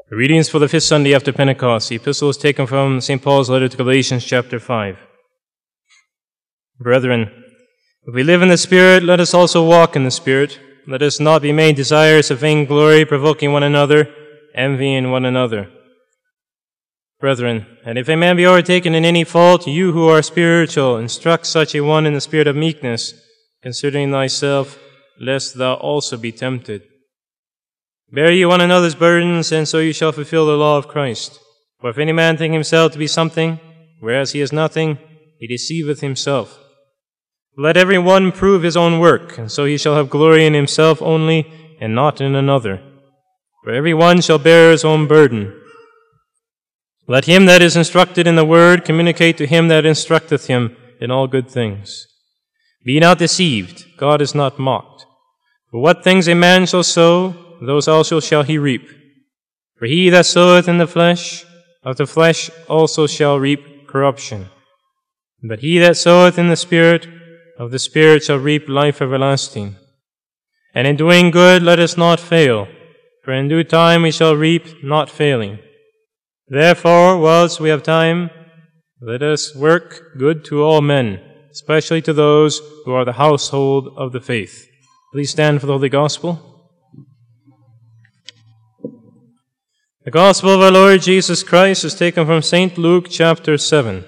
The readings for the fifth Sunday after Pentecost. The epistle is taken from St. Paul's letter to Galatians chapter 5. Brethren, if we live in the Spirit, let us also walk in the Spirit. Let us not be made desirous of vainglory, provoking one another, envying one another. Brethren, and if a man be overtaken in any fault, you who are spiritual, instruct such a one in the spirit of meekness, considering thyself, lest thou also be tempted. Bear ye one another's burdens, and so you shall fulfill the law of Christ. For if any man think himself to be something, whereas he is nothing, he deceiveth himself. Let every one prove his own work, and so he shall have glory in himself only, and not in another. For every one shall bear his own burden. Let him that is instructed in the word communicate to him that instructeth him in all good things. Be not deceived, God is not mocked. For what things a man shall sow, those also shall he reap. For he that soweth in the flesh, of the flesh also shall reap corruption. But he that soweth in the Spirit, of the Spirit shall reap life everlasting. And in doing good let us not fail, for in due time we shall reap, not failing. Therefore, whilst we have time, let us work good to all men, especially to those who are the household of the faith. Please stand for the Holy Gospel. The Gospel of our Lord Jesus Christ is taken from St. Luke chapter 7.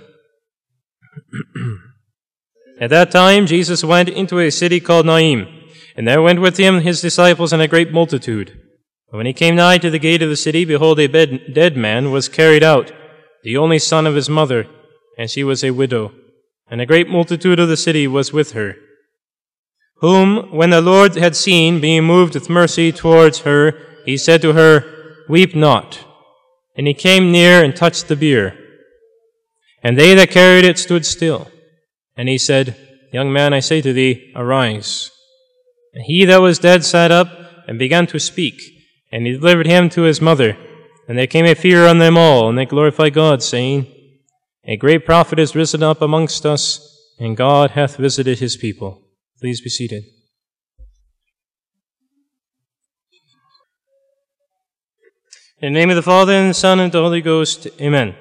At that time Jesus went into a city called Naim, and there went with him his disciples and a great multitude. And when he came nigh to the gate of the city, behold, a dead man was carried out, the only son of his mother, and she was a widow. And a great multitude of the city was with her. Whom, when the Lord had seen, being moved with mercy towards her, he said to her, Weep not. And he came near and touched the bier. And they that carried it stood still. And he said, Young man, I say to thee, arise. And he that was dead sat up and began to speak. And he delivered him to his mother. And there came a fear on them all, and they glorified God, saying, A great prophet is risen up amongst us, and God hath visited his people. Please be seated. In the name of the Father, and the Son, and the Holy Ghost, Amen.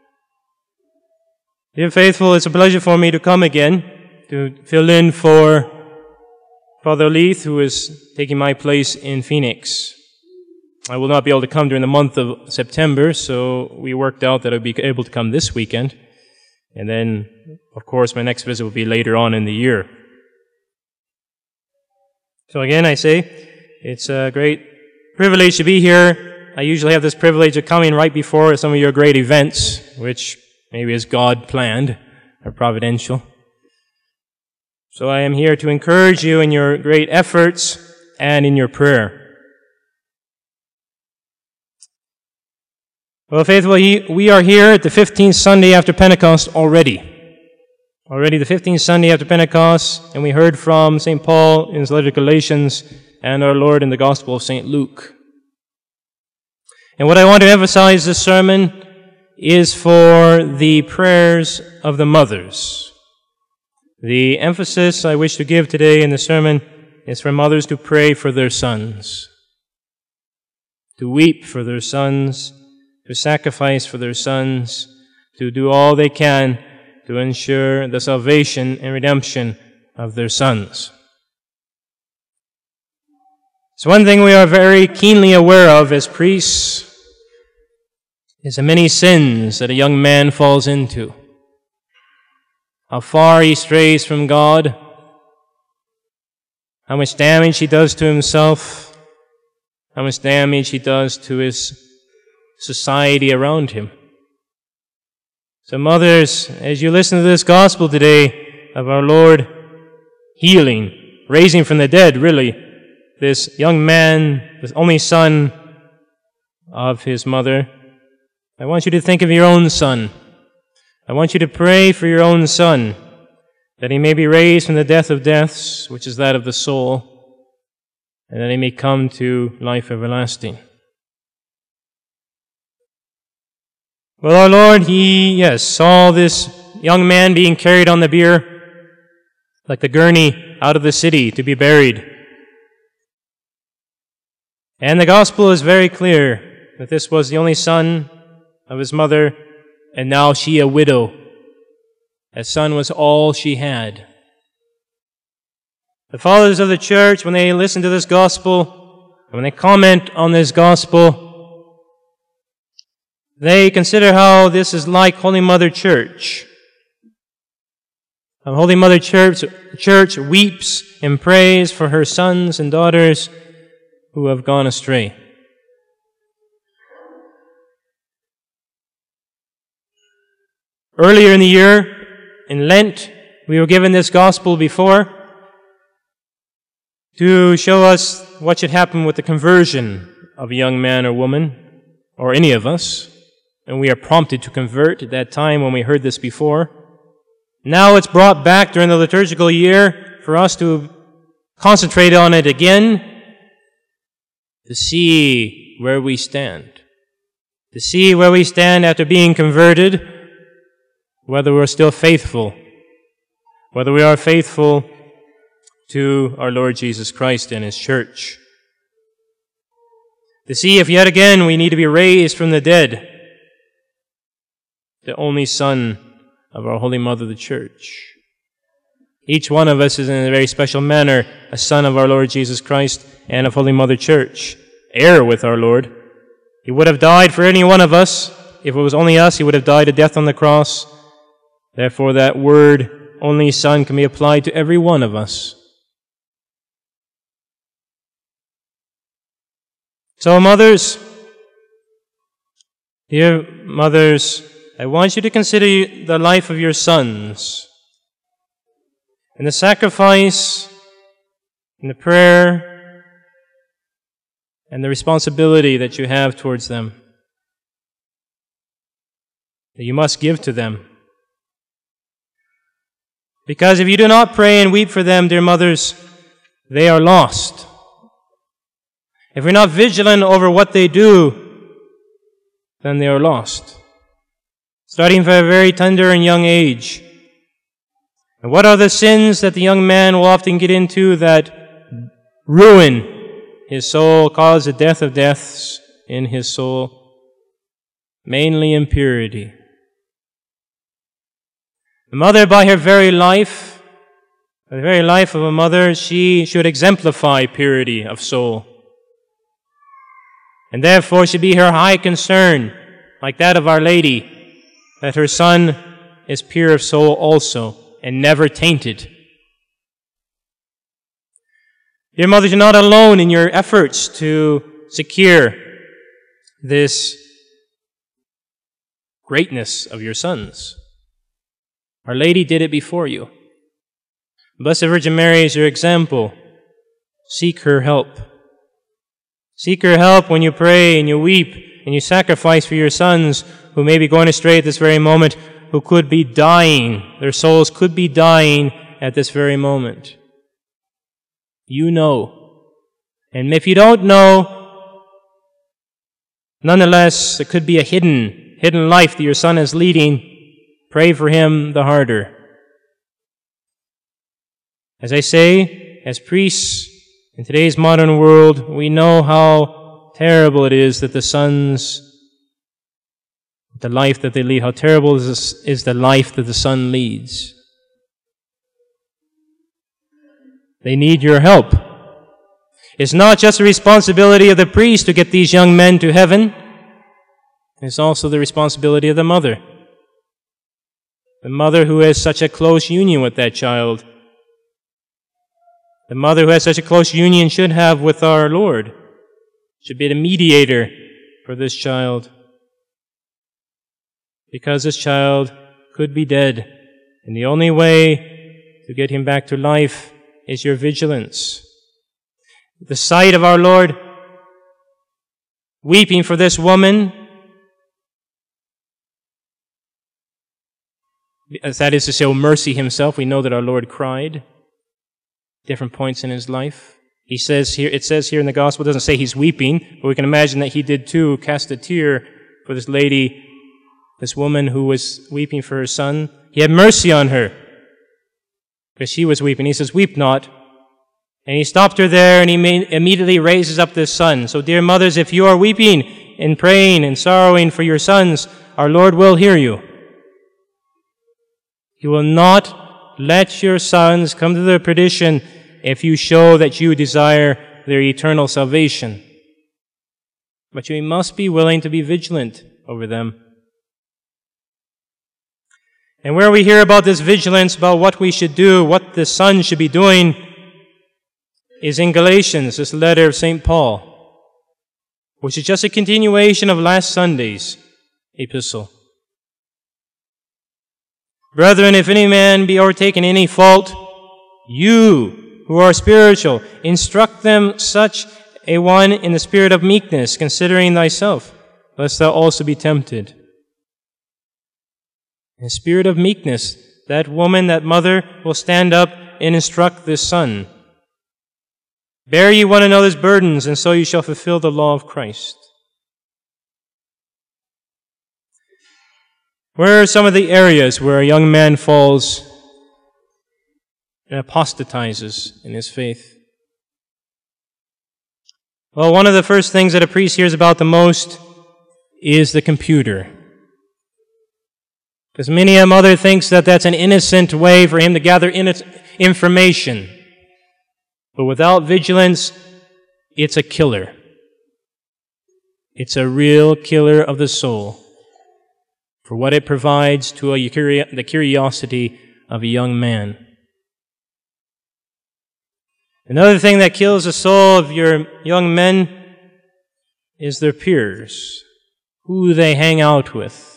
Dear faithful, it's a pleasure for me to come again to fill in for Father Leith, who is taking my place in Phoenix. I will not be able to come during the month of September, so we worked out that I'd be able to come this weekend. And then, of course, my next visit will be later on in the year. So again, I say, it's a great privilege to be here. I usually have this privilege of coming right before some of your great events, which maybe is God planned or providential. So I am here to encourage you in your great efforts and in your prayer. Well, faithful, we are here at the 15th Sunday after Pentecost already. Already the 15th Sunday after Pentecost, and we heard from St. Paul in his letter to Galatians and our Lord in the Gospel of St. Luke. And what I want to emphasize this sermon is for the prayers of the mothers. The emphasis I wish to give today in the sermon is for mothers to pray for their sons, to weep for their sons, to sacrifice for their sons, to do all they can to ensure the salvation and redemption of their sons. So one thing we are very keenly aware of as priests is the many sins that a young man falls into. How far he strays from God, how much damage he does to himself, how much damage he does to his society around him. So mothers, as you listen to this gospel today of our Lord healing, raising from the dead, really, this young man, the only son of his mother, I want you to think of your own son. I want you to pray for your own son, that he may be raised from the death of deaths, which is that of the soul, and that he may come to life everlasting. Well, our Lord, He saw this young man being carried on the bier, like the gurney, out of the city to be buried. And the gospel is very clear. that this was the only son of his mother, and now she a widow. That son was all she had. The fathers of the church, when they listen to this gospel, when they comment on this gospel, they consider how this is like Holy Mother Church. Holy Mother Church weeps and prays for her sons and daughters who have gone astray. Earlier in the year, in Lent, we were given this gospel before to show us what should happen with the conversion of a young man or woman, or any of us. And we are prompted to convert at that time when we heard this before. Now it's brought back during the liturgical year for us to concentrate on it again, to see where we stand. To see where we stand after being converted, whether we're still faithful, whether we are faithful to our Lord Jesus Christ and His church. To see if yet again we need to be raised from the dead, the only Son of our Holy Mother, the Church. Each one of us is in a very special manner a son of our Lord Jesus Christ and of Holy Mother Church, heir with our Lord. He would have died for any one of us. If it was only us, He would have died a death on the cross. Therefore, that word, only Son, can be applied to every one of us. So, mothers, dear mothers, I want you to consider the life of your sons and the sacrifice and the prayer and the responsibility that you have towards them, that you must give to them. Because if you do not pray and weep for them, dear mothers, they are lost. If you're not vigilant over what they do, then they are lost. Starting from a very tender and young age. And what are the sins that the young man will often get into that ruin his soul, cause the death of deaths in his soul? Mainly impurity. The mother, by her very life, the very life of a mother, she should exemplify purity of soul. And therefore should be her high concern, like that of Our Lady, that her son is pure of soul also, and never tainted. Dear mothers, you're not alone in your efforts to secure this greatness of your sons. Our Lady did it before you. Blessed Virgin Mary is your example. Seek her help. Seek her help when you pray and you weep and you sacrifice for your sons who may be going astray at this very moment, who could be dying. Their souls could be dying at this very moment. You know. And if you don't know, nonetheless, it could be a hidden life that your son is leading. Pray for him the harder. As I say, as priests in today's modern world, we know how terrible it is that the sons, the life that they lead, how terrible is the life that the son leads. They need your help. It's not just the responsibility of the priest to get these young men to heaven. It's also the responsibility of the mother. The mother who has such a close union with that child. The mother who has such a close union should have with our Lord. Should be the mediator for this child. Because this child could be dead. And the only way to get him back to life is your vigilance. The sight of our Lord weeping for this woman, that is to show mercy himself. We know that our Lord cried. Different points in his life. It says here in the gospel, it doesn't say he's weeping, but we can imagine that he did too, cast a tear for this lady, this woman who was weeping for her son. He had mercy on her because she was weeping. He says, "Weep not." And he stopped her there and he immediately raises up this son. So dear mothers, if you are weeping, and praying and sorrowing for your sons, our Lord will hear you. He will not let your sons come to their perdition if you show that you desire their eternal salvation. But you must be willing to be vigilant over them. And where we hear about this vigilance, about what we should do, what the son should be doing, is in Galatians, this letter of St. Paul, which is just a continuation of last Sunday's epistle. Brethren, if any man be overtaken in any fault, you who are spiritual, instruct them such a one in the spirit of meekness, considering thyself, lest thou also be tempted. In the spirit of meekness, that woman, that mother, will stand up and instruct this son. Bear ye one another's burdens, and so you shall fulfill the law of Christ. Where are some of the areas where a young man falls and apostatizes in his faith? Well, one of the first things that a priest hears about the most is the computer. Because many a mother thinks that that's an innocent way for him to gather information. But without vigilance, it's a killer. It's a real killer of the soul for what it provides to the curiosity of a young man. Another thing that kills the soul of your young men is their peers, who they hang out with.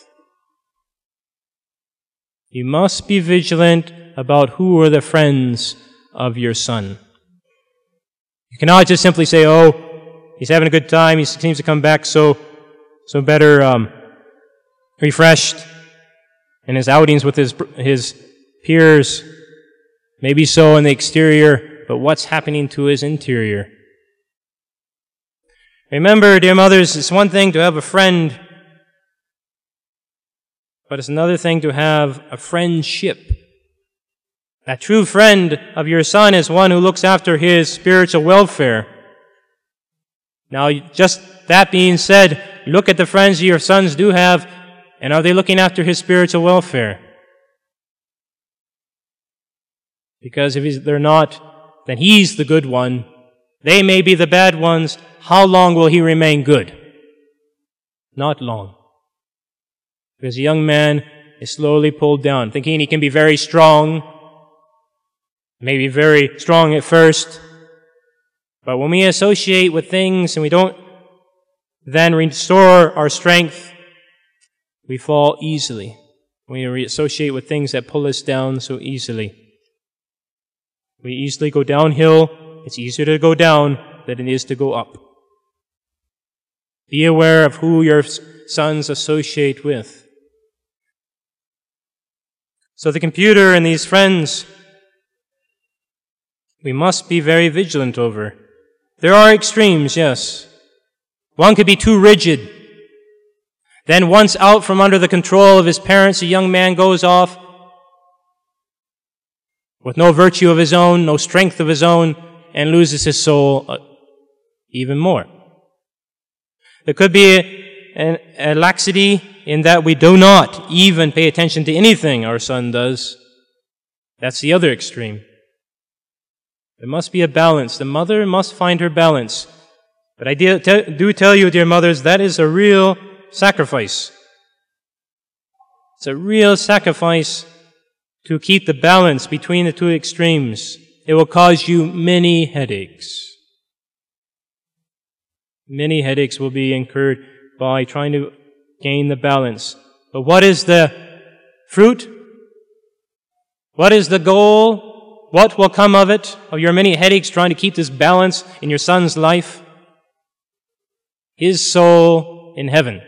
You must be vigilant about who are the friends of your son. You cannot just simply say, oh, he's having a good time, he seems to come back so better refreshed, and his outings with his peers may be so in the exterior, but what's happening to his interior? Remember, dear mothers, it's one thing to have a friend, but it's another thing to have a friendship. That true friend of your son is one who looks after his spiritual welfare. Now, just that being said, look at the friends your sons do have, and are they looking after his spiritual welfare? Because if they're not, then he's the good one. They may be the bad ones. How long will he remain good? Not long. Because a young man is slowly pulled down, thinking he can be very strong, maybe very strong at first, but when we associate with things and we don't then restore our strength, we fall easily. We associate with things that pull us down so easily. We easily go downhill. It's easier to go down than it is to go up. Be aware of who your sons associate with. So the computer and these friends, we must be very vigilant over. There are extremes, yes. One could be too rigid. Then once out from under the control of his parents, a young man goes off with no virtue of his own, no strength of his own, and loses his soul even more. There could be a laxity in that we do not even pay attention to anything our son does. That's the other extreme. There must be a balance. The mother must find her balance. But I do tell you, dear mothers, that is a real sacrifice. It's a real sacrifice to keep the balance between the two extremes. It will cause you many headaches. Many headaches will be incurred by trying to gain the balance. But what is the fruit? What is the goal? What will come of it, of your many headaches trying to keep this balance in your son's life? His soul in heaven.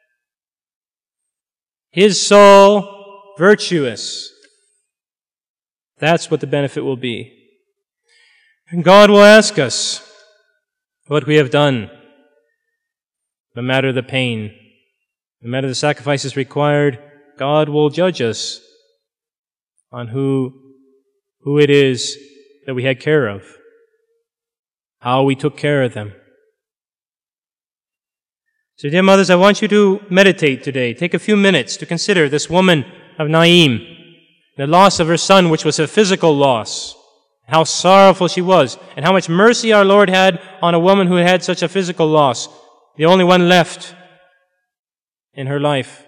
His soul virtuous. That's what the benefit will be. And God will ask us what we have done, no matter the pain, no matter the sacrifices required. God will judge us on who it is that we had care of, how we took care of them. So, dear mothers, I want you to meditate today. Take a few minutes to consider this woman of Naim, the loss of her son, which was a physical loss, how sorrowful she was, and how much mercy our Lord had on a woman who had such a physical loss, the only one left in her life.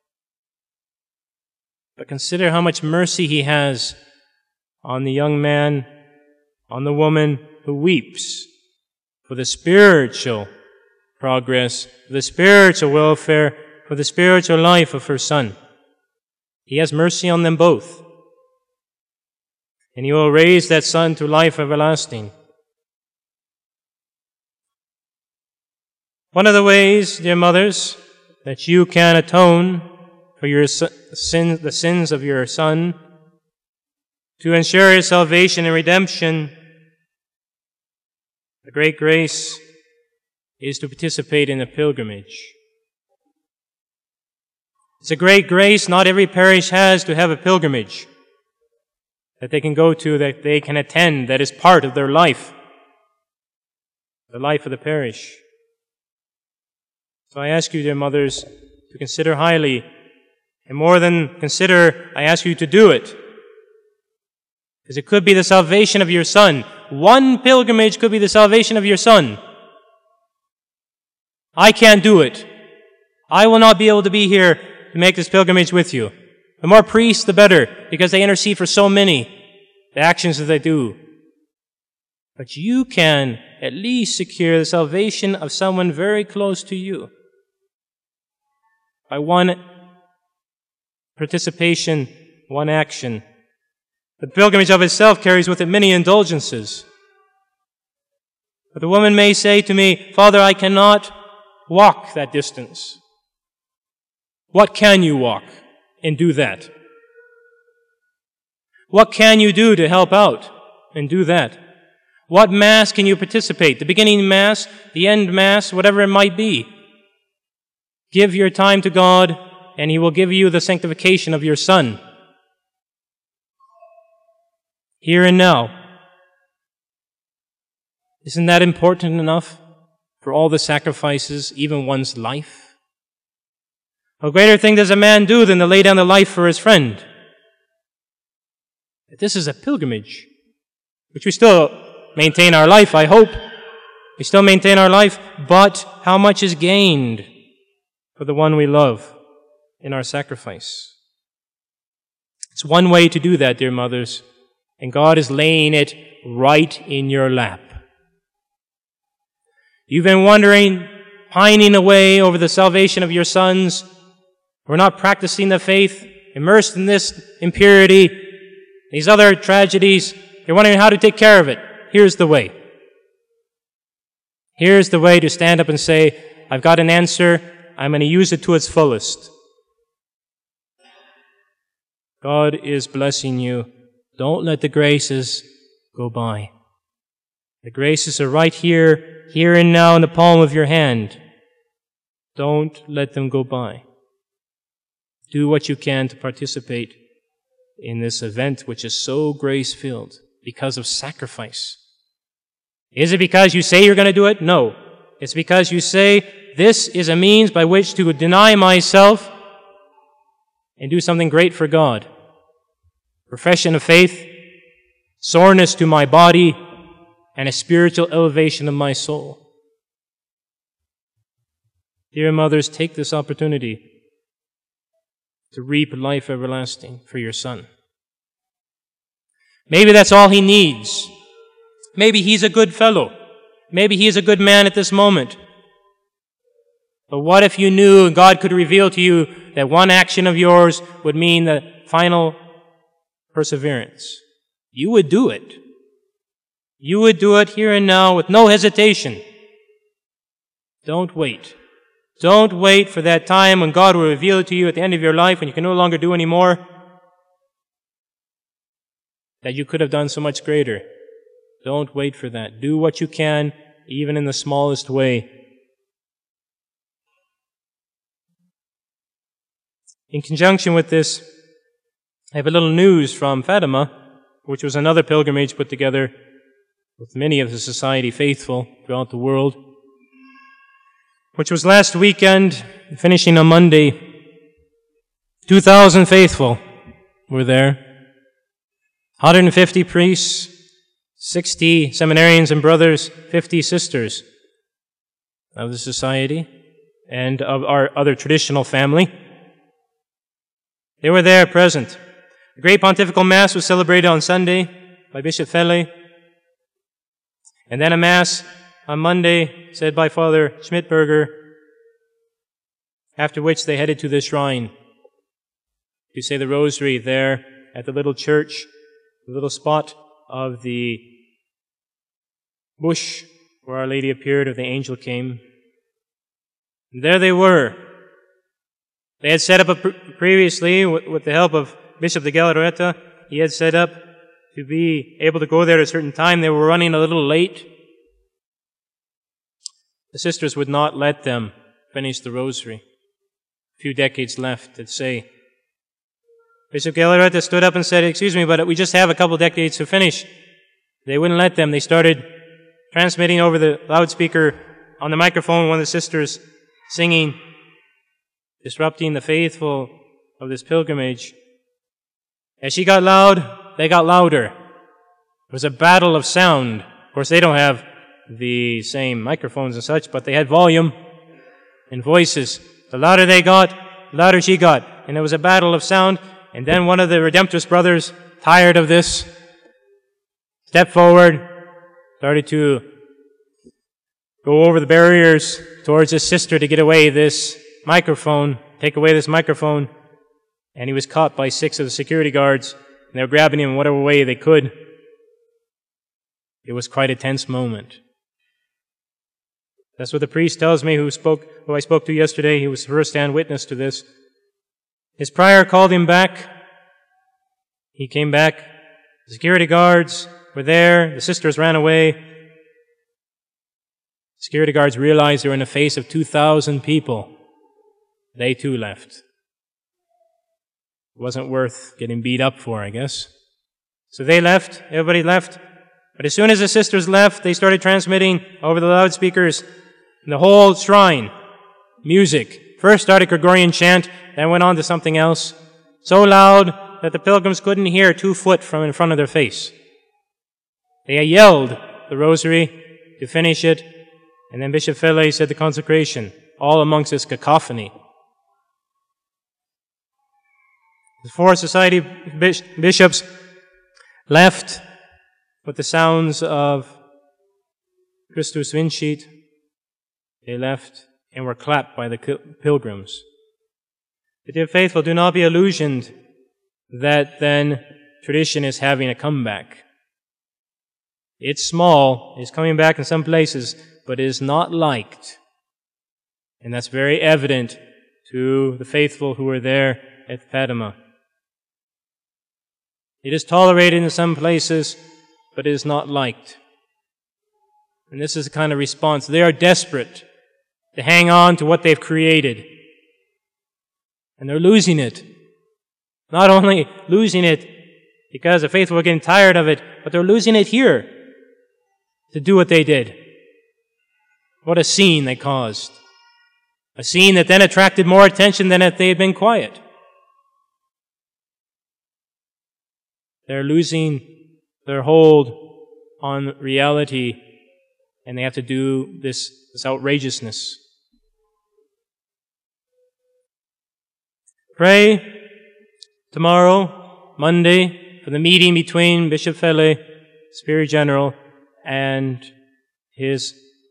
But consider how much mercy He has on the young man, on the woman who weeps for the spiritual progress, for the spiritual welfare, for the spiritual life of her son. He has mercy on them both. And He will raise that son to life everlasting. One of the ways, dear mothers, that you can atone for your the sins of your son, to ensure his salvation and redemption, the great grace is to participate in a pilgrimage. It's a great grace not every parish has to have a pilgrimage that they can go to, that they can attend, that is part of their life, the life of the parish. So I ask you, dear mothers, to consider highly, and more than consider, I ask you to do it. Because it could be the salvation of your son. One pilgrimage could be the salvation of your son. I can't do it. I will not be able to be here to make this pilgrimage with you. The more priests, the better, because they intercede for so many, the actions that they do. But you can at least secure the salvation of someone very close to you by one participation, one action. The pilgrimage of itself carries with it many indulgences. But the woman may say to me, Father, I cannot walk that distance. What can you walk and do that? What can you do to help out and do that? What Mass can you participate? The beginning Mass, the end Mass, whatever it might be. Give your time to God, and He will give you the sanctification of your son. Here and now. Isn't that important enough for all the sacrifices, even one's life? A greater thing does a man do than to lay down the life for his friend. This is a pilgrimage, which we still maintain our life, I hope. We still maintain our life, but how much is gained for the one we love in our sacrifice? It's one way to do that, dear mothers, and God is laying it right in your lap. You've been wondering, pining away over the salvation of your sons. We're not practicing the faith, immersed in this impurity, these other tragedies. You're wondering how to take care of it. Here's the way. Here's the way to stand up and say, I've got an answer. I'm going to use it to its fullest. God is blessing you. Don't let the graces go by. The graces are right here and now in the palm of your hand. Don't let them go by. Do what you can to participate in this event which is so grace-filled because of sacrifice. Is it because you say you're going to do it? No. It's because you say, this is a means by which to deny myself and do something great for God. Profession of faith, soreness to my body, and a spiritual elevation of my soul. Dear mothers, take this opportunity to reap life everlasting for your son. Maybe that's all he needs. Maybe he's a good fellow. Maybe he is a good man at this moment. But what if you knew God could reveal to you that one action of yours would mean the final perseverance? You would do it. You would do it here and now with no hesitation. Don't wait. Don't wait for that time when God will reveal it to you at the end of your life when you can no longer do any more, that you could have done so much greater. Don't wait for that. Do what you can, even in the smallest way. In conjunction with this, I have a little news from Fatima, which was another pilgrimage put together with many of the Society faithful throughout the world. which was last weekend, finishing on Monday. 2,000 faithful were there. 150 priests, 60 seminarians and brothers, 50 sisters of the society and of our other traditional family. They were there present. The Great Pontifical Mass was celebrated on Sunday by Bishop Felle, and then a Mass on Monday said by Father Schmidberger, after which they headed to the shrine to say the rosary there at the little church, the little spot of the bush where Our Lady appeared or the angel came. And there they were. They had set up previously, with the help of Bishop de Galarreta, he had set up to be able to go there at a certain time. They were running a little late. The sisters would not let them finish the rosary. A few decades left, they'd say. Bishop Galarreta stood up and said, "Excuse me, but we just have a couple decades to finish." They wouldn't let them. They started transmitting over the loudspeaker on the microphone, one of the sisters singing, disrupting the faithful of this pilgrimage. As she got loud, they got louder. It was a battle of sound. Of course, they don't have the same microphones and such, but they had volume and voices. The louder they got, the louder she got. And it was a battle of sound. And then one of the Redemptorist brothers, tired of this, stepped forward, started to go over the barriers towards his sister to get away this microphone, take away this microphone. And he was caught by 6 of the security guards, and they were grabbing him in whatever way they could. It was quite a tense moment. That's what the priest tells me who I spoke to yesterday. He was first-hand witness to this. His prior called him back. He came back. The security guards were there. The sisters ran away. Security guards realized they were in the face of 2,000 people. They too left. It wasn't worth getting beat up for, I guess. So they left. Everybody left. But as soon as the sisters left, they started transmitting over the loudspeakers in the whole shrine. Music. First started Gregorian chant, then went on to something else. So loud that the pilgrims couldn't hear 2 foot from in front of their face. They yelled the rosary to finish it, and then Bishop Felle said the consecration, all amongst this cacophony. The 4 society bishops left with the sounds of Christus Vincit. They left and were clapped by the pilgrims. The dear faithful, do not be illusioned that then tradition is having a comeback. It's small, it's coming back in some places, but it is not liked. And that's very evident to the faithful who were there at Fatima. It is tolerated in some places, but it is not liked. And this is the kind of response. They are desperate to hang on to what they've created. And they're losing it. Not only losing it because the faithful are getting tired of it, but they're losing it here to do what they did. What a scene they caused. A scene that then attracted more attention than if they had been quiet. They're losing their hold on reality, and they have to do this outrageousness. Pray tomorrow, Monday, for the meeting between Bishop Felle, Superior General, and His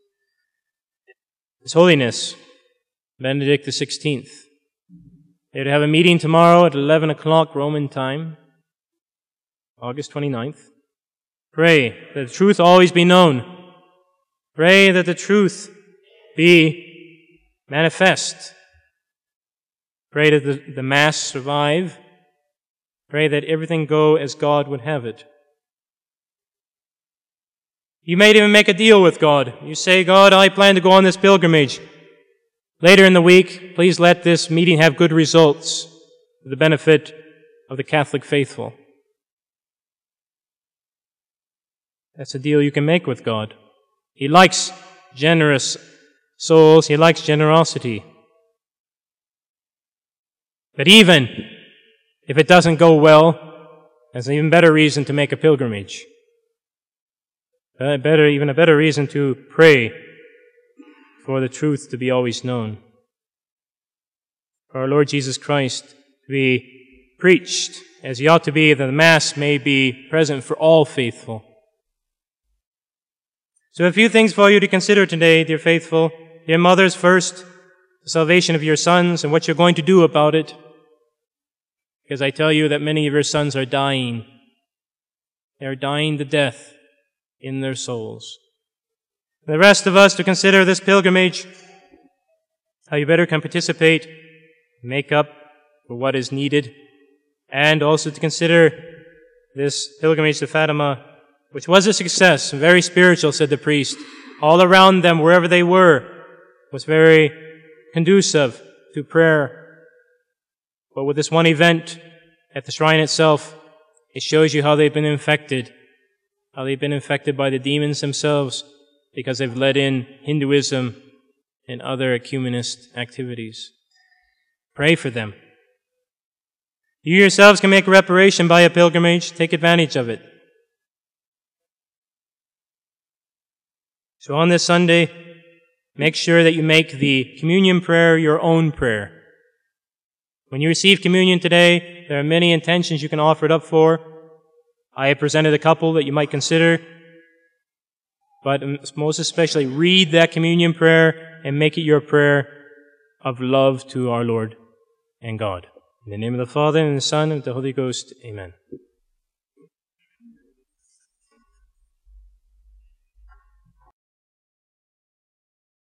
Holiness, Benedict XVI. They're to have a meeting tomorrow at 11 o'clock Roman time, August 29th. Pray that the truth always be known. Pray that the truth be manifest. Pray that the Mass survive. Pray that everything go as God would have it. You may even make a deal with God. You say, God, I plan to go on this pilgrimage. Later in the week, please let this meeting have good results for the benefit of the Catholic faithful. That's a deal you can make with God. He likes generous souls. He likes generosity. But even if it doesn't go well, there's an even better reason to make a pilgrimage. Even a better reason to pray for the truth to be always known. For our Lord Jesus Christ to be preached as he ought to be, that the Mass may be present for all faithful. So a few things for you to consider today, dear faithful. Dear mothers, first, the salvation of your sons and what you're going to do about it. Because I tell you that many of your sons are dying. They are dying to death in their souls. The rest of us to consider this pilgrimage, how you better can participate, make up for what is needed, and also to consider this pilgrimage to Fatima, which was a success, very spiritual, said the priest. All around them, wherever they were, was very conducive to prayer. But with this one event at the shrine itself, it shows you how they've been infected by the demons themselves, because they've let in Hinduism and other ecumenist activities. Pray for them. You yourselves can make reparation by a pilgrimage. Take advantage of it. So on this Sunday, make sure that you make the communion prayer your own prayer. When you receive communion today, there are many intentions you can offer it up for. I have presented a couple that you might consider. But most especially, read that communion prayer and make it your prayer of love to our Lord and God. In the name of the Father, and the Son, and the Holy Ghost, amen.